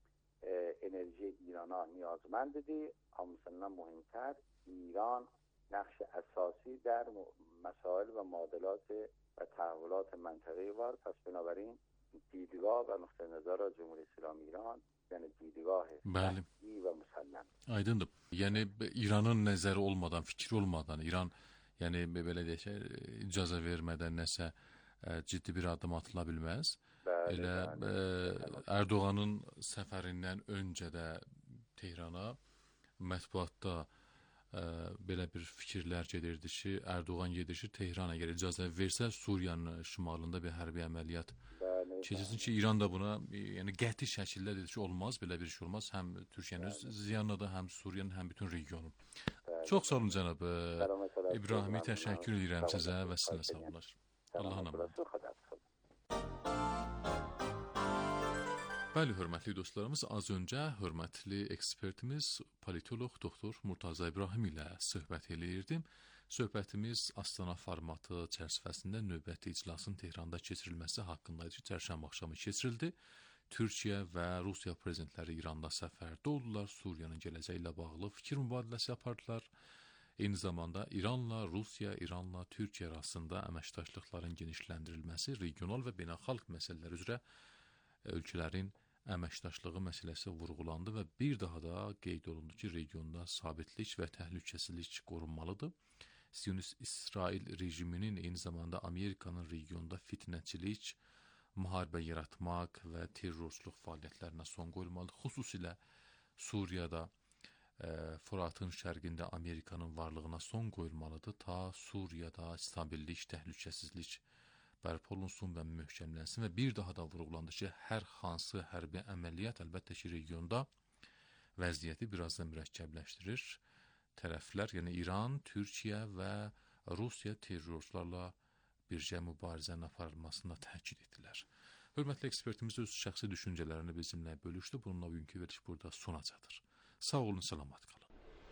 انرژی ایران نیازمند دی. همچنان مهمتر ایران نقش اساسی در مسائل و معادلات و تحولات منطقه‌ای var. پس بنابراین دیدگاه و نقطه نظر جمهوری اسلامی ایران yəni دیدگاه qəti və müsəllam. Aydındır. Yəni İranın nəzəri olmadan, fikri olmadan, İran yəni belə deyək, icazə vermədən nəsə ciddi bir addım atıla bilməz. Elə Erdoğanın səfərindən öncə də Tehrana mətbuatda belə bir fikirlər gedirdi ki, Erdoğan gedir ki, Tehrana əgər icazə versə Suriyanın şimalında bir hərbi əməliyyat keçirsin ki, İran da buna yəni qəti şəkildə dedi ki, olmaz, belə bir şey olmaz. Həm Türkiyənin öz ziyanınadır, həm Suriyanın, həm bütün regionun. Çox sağ olun cənab İbrahimi, təşəkkür edirəm sizə və sizinlə sağollar. Allah'a emanet. Bəli, hörmətli dostlarımız, az öncə hörmətli ekspertimiz politolog doktor Murtaza İbrahim ilə söhbət eləyirdim. Söhbətimiz Astana formatı çərçivəsində növbəti iclasın Tehranda keçirilməsi haqqındaydı ki, çərşənbə axşamı keçirildi. Türkiyə və Rusiya prezidentləri İranda səfərdə oldular. Suriyanın gələcəyi ilə bağlı fikir mübadiləsi apardılar. Eyni zamanda İranla Rusiya, İranla Türkiyə arasında əməkdaşlıqların genişləndirilməsi, regional və beynəlxalq məsələlər üzrə ölkələrin əməkdaşlığı məsələsi vurğulandı və bir daha da qeyd olundu ki, regionda sabitlik və təhlükəsizlik qorunmalıdır. Siyonist İsrail rejiminin eyni zamanda Amerikanın regionda fitnəçilik, müharibə yaratmaq və terrorçuluq fəaliyyətlərinə son qoyulmalıdır. Xüsusilə Suriyada, Fıratın şərqində Amerikanın varlığına son qoyulmalıdır. Ta Suriyada stabillik, təhlükəsizlik bərpa olunsun və möhkəmlənsin və bir daha da vurğulandı ki, hər hansı hərbi əməliyyat əlbəttə ki, regionda vəziyyəti biraz da mürəkkəbləşdirir. Tərəflər, yəni İran, Türkiyə və Rusiya terrorçularla birgə mübarizənin aparılmasında təkid etdilər. Hörmətli ekspertimiz öz şəxsi düşüncələrini bizimlə bölüşdü. Bununla bugünkü veriş burada sona çatır. Sağ olun, salamat qalın.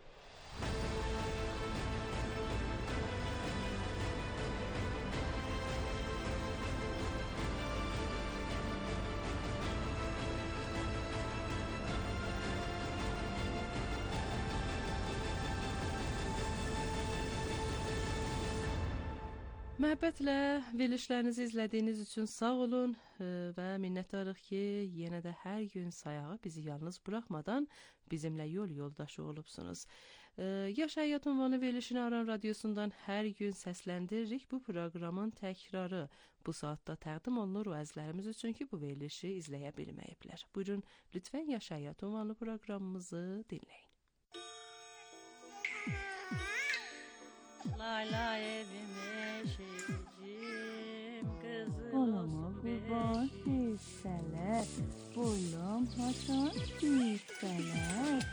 Məhəbbətlə verilişlərinizi izlədiyiniz üçün sağ olun və minnətdarıq ki, yenə də hər gün sayağı bizi yalnız buraxmadan bizimlə yol yoldaşı olubsunuz. Yaş Həyat ünvanı verilişini Aran Radiosundan hər gün səsləndiririk. Bu proqramın təkrarı bu saatda təqdim olunur o əzlərimiz üçün ki, bu verilişi izləyə bilməyiblər. Buyurun, lütfən Yaş Həyat ünvanı proqramımızı dinləyin. Layla evime şeycim kızım Olama kurban hisseler, boyum hasan hisseler.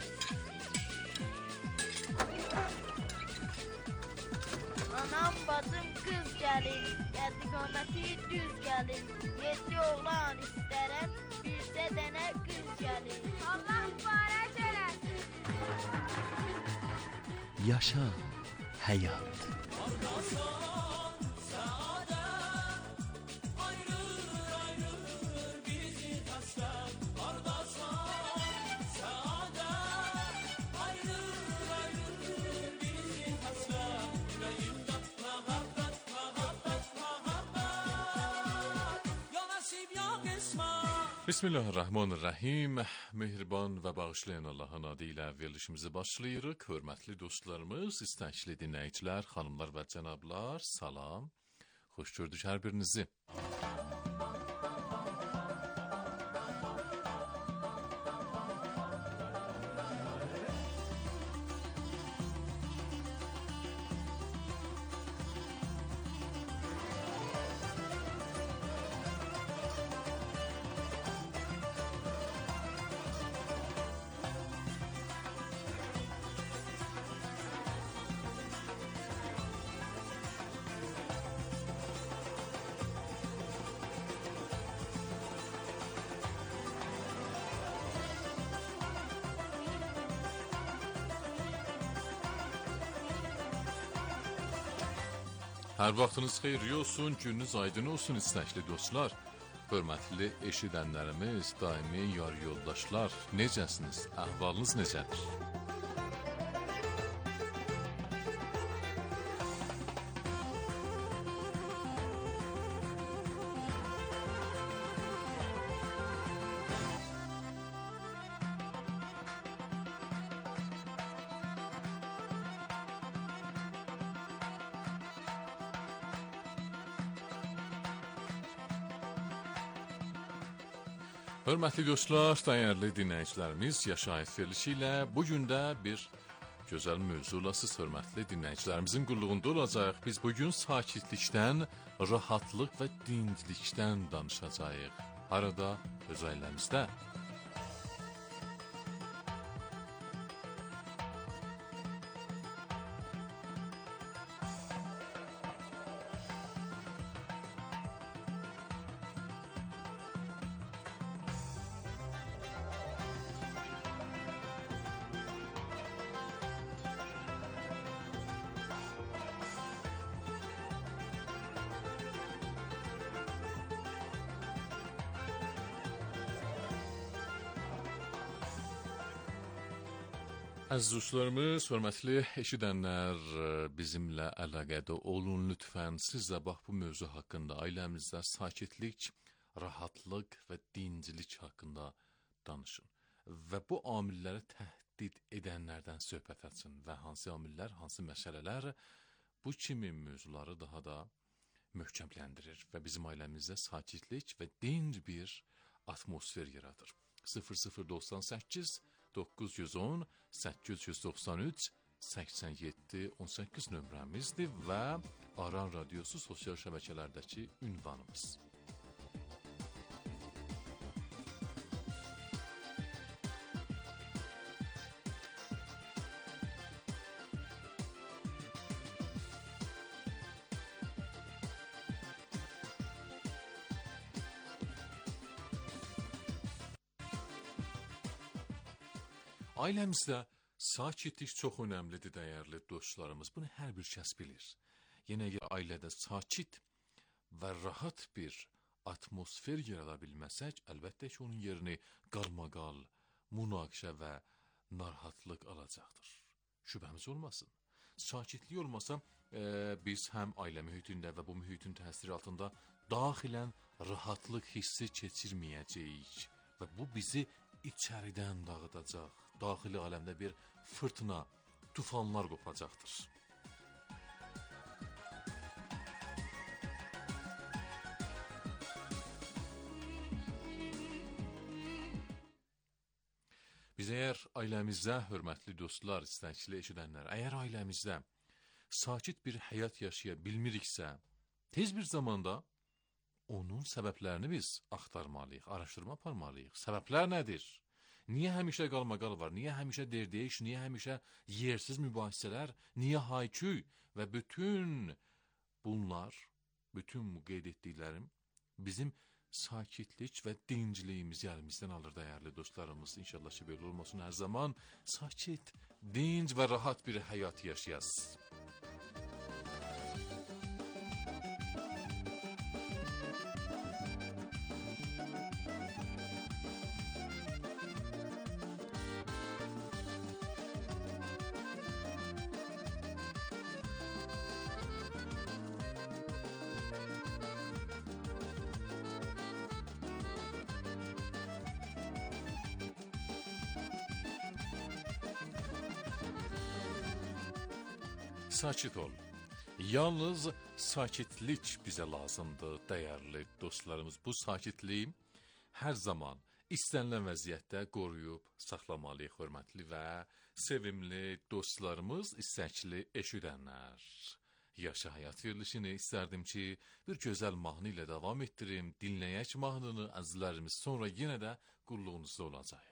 Anam bacım kız gelin, yedigameti düz gelin. Yedi oğlan isterim, birse dene kız gelin. Allah mübarek eləsin. Yaşa həyat. Bismillahirrahmanirrahim. Mehriban və bağışlayan Allahın adı ilə verilişimizi başlayırıq. Hörmətli dostlarımız, istəkli dinləyicilər, xanımlar və cənablar, salam. Xoş gördük hər birinizi. Hər vaxtınız xeyirli olsun, gününüz aydın olsun istəkli dostlar. Hörmətli eşidənlərimiz, daimi yar yoldaşlar, necəsiniz? Əhvalınız necədir? Hörmətli dostlar, dəyərli dinləyicilərimiz, yaşayış verilişi ilə bugün də bir gözəl mövzulasız hörmətli dinləyicilərimizin qulluğunda olacaq. Biz bugün sakitlikdən, rahatlıq və dinclikdən danışacağıq. Arada öz ailəmizdə. Əziz dostlarımız, hörmətli eşidənlər, bizimlə əlaqədə olun lütfən. Siz də bax bu mövzu haqqında, ailəmizdə sakitlik, rahatlıq və dinclik haqqında danışın. Və bu amilləri təhdid edənlərdən söhbət açın və hansı amillər, hansı məsələlər bu kimi mövzuları daha da möhkəmləndirir və bizim ailəmizdə sakitlik və dinc bir atmosfer yaradır. 0098 910 893 87 18 nömrəmizdir və Aran Radiosu sosial şəbəkələrdəki ünvanımız. Ailəmizdə sakitlik çox önəmlidir, dəyərli dostlarımız. Bunu hər bir kəs bilir. Yenə ailədə sakit və rahat bir atmosfer yarada bilməsək, əlbəttə ki, onun yerini qarmaqal, münaqişə və narahatlıq alacaqdır. Şübhəmiz olmasın. Sakitlik olmasa, biz həm ailə mühitində və bu mühitin təsiri altında daxilən rahatlıq hissi keçirməyəcəyik və bu bizi içəridən dağıdacaq, daxili aləmdə bir fırtına, tufanlar qopacaqdır. Biz əgər ailəmizdə, hörmətli dostlar, istəkli eşidənlər, əgər ailəmizdə sakit bir həyat yaşaya bilmiriksə, tez bir zamanda onun səbəblərini biz axtarmalıyıq, araşdırma aparmalıyıq. Səbəblər nədir? Niyə həmişə qalmaqal var? Niyə həmişə derdeyiş? Niyə həmişə yersiz mübahisələr? Niyə hayküy? Və bütün bunlar, bütün bu qeyd etdiklərim bizim sakitlik və dincliyimizi əlimizdən alır, dəyərli dostlarımız. İnşallah ki, belə olmasın, hər zaman sakit, dinc və rahat bir həyat yaşayasınız. Sakit ol. Yalnız sakitlik bizə lazımdır, dəyərli dostlarımız. Bu sakitliyi hər zaman istənilən vəziyyətdə qoruyub saxlamalıyıq, hörmətli və sevimli dostlarımız, istəkli eşidənlər. Yaşa həyat verilişini istərdim ki, bir gözəl mahnı ilə davam etdirim. Dinləyək mahnını, əzizlərimiz, sonra yenə də qulluğunuzda olacaq.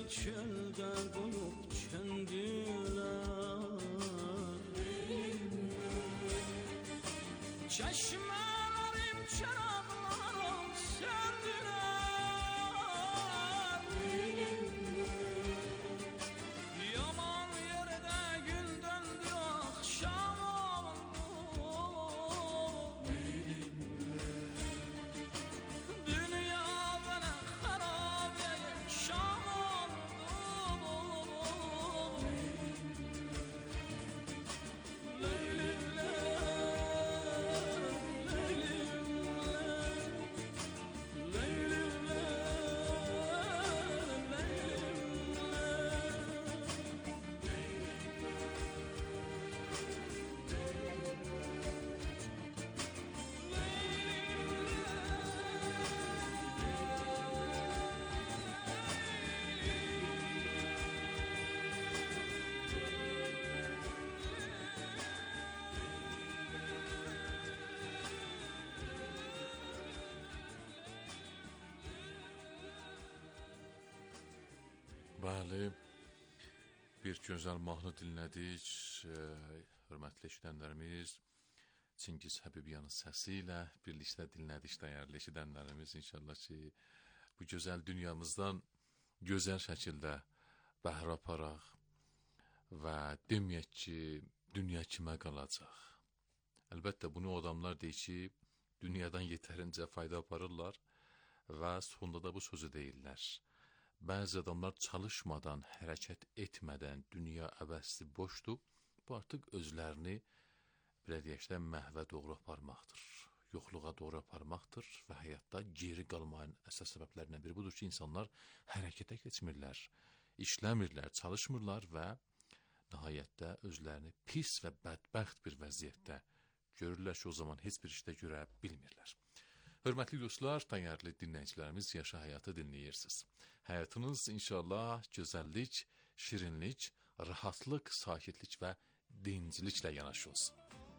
çöldə qoyub kəndilər Çeşmelerim, çıraqlarım söndüler Yaman yerde gün döndü akşam oldu Dünya bana harap şam oldu Leylim Bəli, bir gözəl mahnı dinlədik. Hörmətli eşidənlərimiz, Çingiz Həbibyanın səsi ilə birlikdə dinlədik dəyərli eşidənlərimiz. İnşallah ki, bu gözəl dünyamızdan gözəl şəkildə bəhrə aparaq və deməyək ki, dünya kimə qalacaq. Əlbəttə, bunu o adamlar deyir ki, dünyadan yetərincə fayda aparırlar və sonunda da bu sözü deyirlər. Bəzi adamlar çalışmadan, hərəkət etmədən dünya əbəsli boşdur. Bu artıq özlərini belə deyək də məhvə doğru aparmaqdır. Yoxluğa doğru aparmaqdır və həyatda geri qalmanın əsas səbəblərindən biri budur ki, insanlar hərəkətə keçmirlər, işləmirlər, çalışmırlar və nəhayətdə özlərini pis və bədbəxt bir vəziyyətdə görürlər ki, o zaman heç bir işdə görə bilmirlər. Hörmətli dostlar, dəyərli dinləyicilərimiz, Yaşa Həyatı dinləyirsiniz. Həyatınız inşallah gözəllik, şirinlik, rahatlıq, sakitlik və dincliklə yanaşı olsun.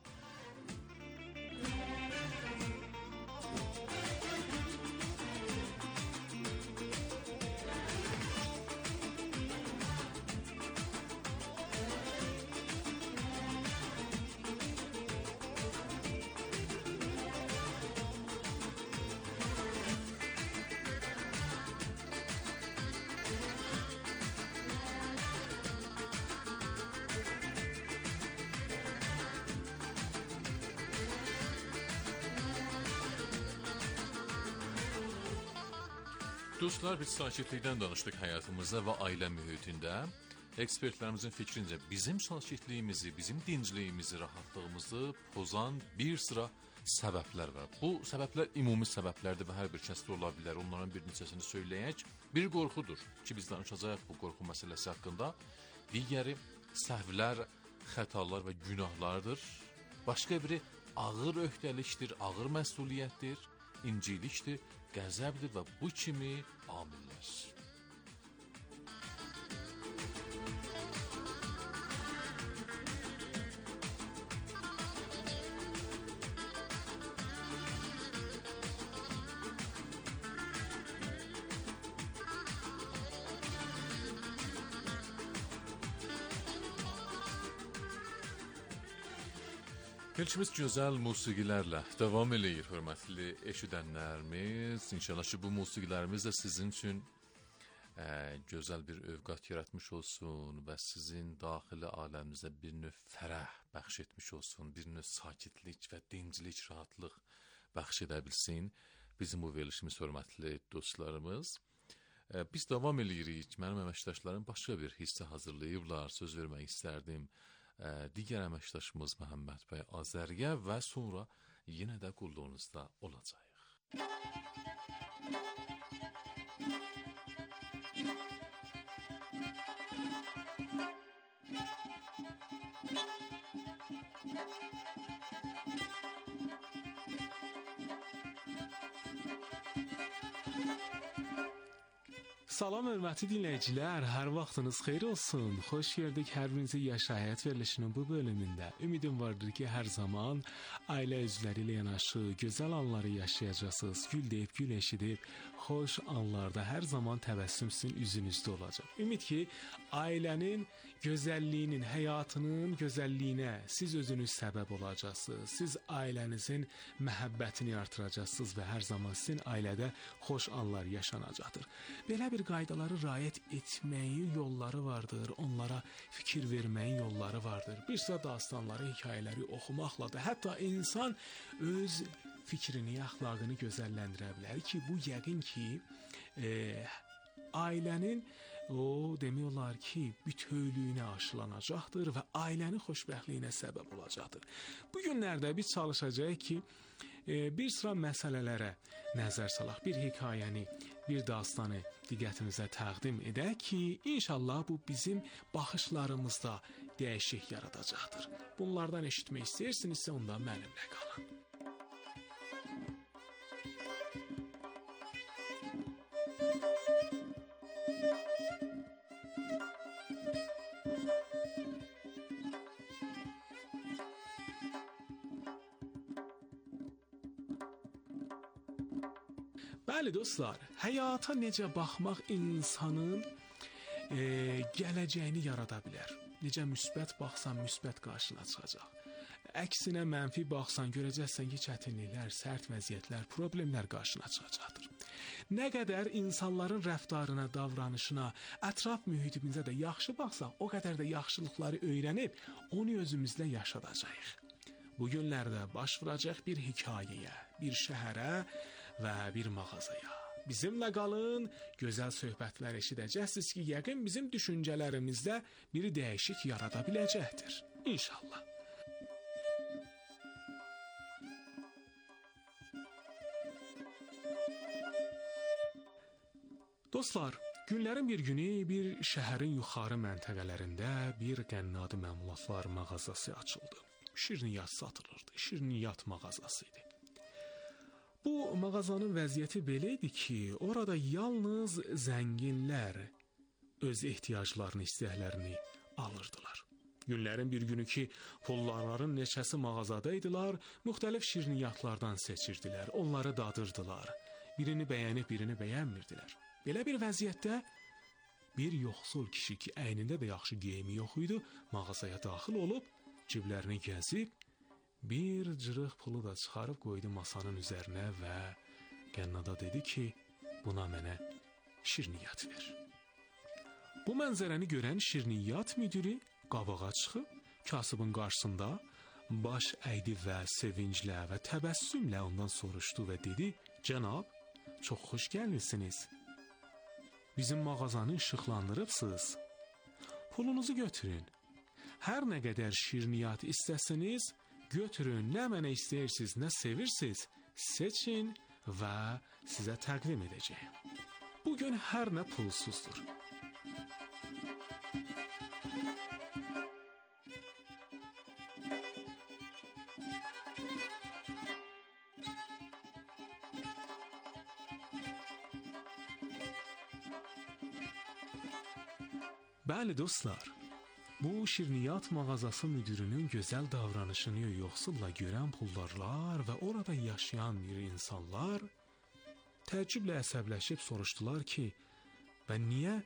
Dostlar, biz sakitlikdən danışdıq həyatımızda və ailə mühitində. Ekspertlərimizin fikrincə bizim sakitliyimizi, bizim dincliyimizi, rahatlığımızı pozan bir sıra səbəblər var. Bu səbəblər ümumi səbəblərdir və hər bir kəsdə ola bilər. Onların bir neçəsini söyləyək. Bir qorxudur ki, biz danışacağıq bu qorxu məsələsi haqqında. Digəri səhvlər, xətalar və günahlardır. Başqa biri ağır öhdəlikdir, ağır məsuliyyətdir, incilikdir, qəzəbdir və bu kimi amillər. Elçimiz gözəl musiqilərlə davam eləyir, hörmətli eşidənlərimiz. İnşallah ki, bu musiqilərimiz də sizin üçün gözəl bir övqat yaratmış olsun və sizin daxili aləminizə bir növ fərəh bəxş etmiş olsun, bir növ sakitlik və dinclik, rahatlıq bəxş edə bilsin bizim bu verilişimiz, hörmətli dostlarımız. Biz davam eləyirik. Mənim əməkdaşlarım başqa bir hissə hazırlayıblar, söz vermək istərdim. Digər əməkdaşımız Məhəmməd bəy Azərgə və sonra yenə də qulluğunuzda olacaq. Salam hörmətli dinləyicilər, hər vaxtınız xeyir olsun. Xoş gördük hər birinizi Yaş Həyat verilişinin bu bölümündə. Ümidim vardır ki, hər zaman ailə üzvləri ilə yanaşı gözəl anları yaşayacaqsınız. Gül deyib, gül eşidib, xoş anlarda hər zaman təbəssüm sizin üzünüzdə olacaq. Ümid ki, ailənin gözəlliyinin, həyatının gözəlliyinə siz özünüz səbəb olacaqsınız. Siz ailənizin məhəbbətini artıracaqsınız və hər zaman sizin ailədə xoş anlar yaşanacaqdır. Belə bir qaydaları riayət etməyin yolları vardır, onlara fikir verməyin yolları vardır. Bir sıra dastanları, hekayələri oxumaqla da hətta insan öz fikrini, əxlaqını gözəlləndirə bilər ki, bu yəqin ki, ailənin o demək olar ki, bütövlüyünə aşılanacaqdır və ailənin xoşbəxtliyinə səbəb olacaqdır. Bu günlərdə biz çalışacağıq ki, bir sıra məsələlərə nəzər salaq, bir hekayəni, bir dastanı diqqətinizə təqdim edək ki, inşallah bu bizim baxışlarımızda dəyişik yaradacaqdır. Bunlardan eşitmək istəyirsinizsə, onda mənimlə qalın. Bəli dostlar, həyata necə baxmaq insanın gələcəyini yarada bilər. Necə müsbət baxsan, müsbət qarşına çıxacaq. Əksinə mənfi baxsan, görəcəksən ki, çətinliklər, sərt vəziyyətlər, problemlər qarşına çıxacaqdır. Nə qədər insanların rəftarına, davranışına, ətraf mühitimizə də yaxşı baxsaq, o qədər də yaxşılıqları öyrənib, onu özümüzdə yaşadacağıq. Bu günlərdə baş vuracaq bir hekayəyə, bir şəhərə və bir mağazaya. Bizimlə qalın, gözəl söhbətlər eşidəcəksiniz ki, yəqin bizim düşüncələrimizdə bir dəyişik yarada biləcəkdir. İnşallah. Dostlar, günlərin bir günü bir şəhərin yuxarı məntəqələrində bir qənnadi məmulatlar mağazası açıldı. Şirniyyat satılırdı, şirniyyat mağazası idi. Bu mağazanın vəziyyəti belə idi ki, orada yalnız zənginlər öz ehtiyaclarını, istəklərini alırdılar. Günlərin bir günü ki, pullarların neçəsi mağazada idilər, müxtəlif şirniyyatlardan seçirdilər, onları dadırdılar. Birini bəyənib, birini bəyənmirdilər. Belə bir vəziyyətdə bir yoxsul kişi ki, əynində də yaxşı geyimi yox idi, mağazaya daxil olub, ciblərini gəzib, bir cırıq pulu da çıxarıb qoydu masanın üzərinə və qənnada dedi ki, buna mənə şirniyyat ver. Bu mənzərəni görən şirniyyat müdiri qabağa çıxıb, kasıbın qarşısında baş əydi və sevinclə və təbəssümlə ondan soruşdu və dedi, cənab, çox xoş gəlmisiniz. Bizim mağazanı işıqlandırıbsınız. Pulunuzu götürün. Hər nə qədər şirniyyat istəsiniz, götürün, nə mənə istəyirsiniz, nə sevirsiniz, seçin və sizə təqdim edəcəyim. Bugün hər nə pulsuzdur. Bəli dostlar, bu şirniyyat mağazası müdürünün gözəl davranışını yoxsulla görən pullarlar və orada yaşayan bir insanlar təəccüblə əsəbləşib soruşdular ki, və niyə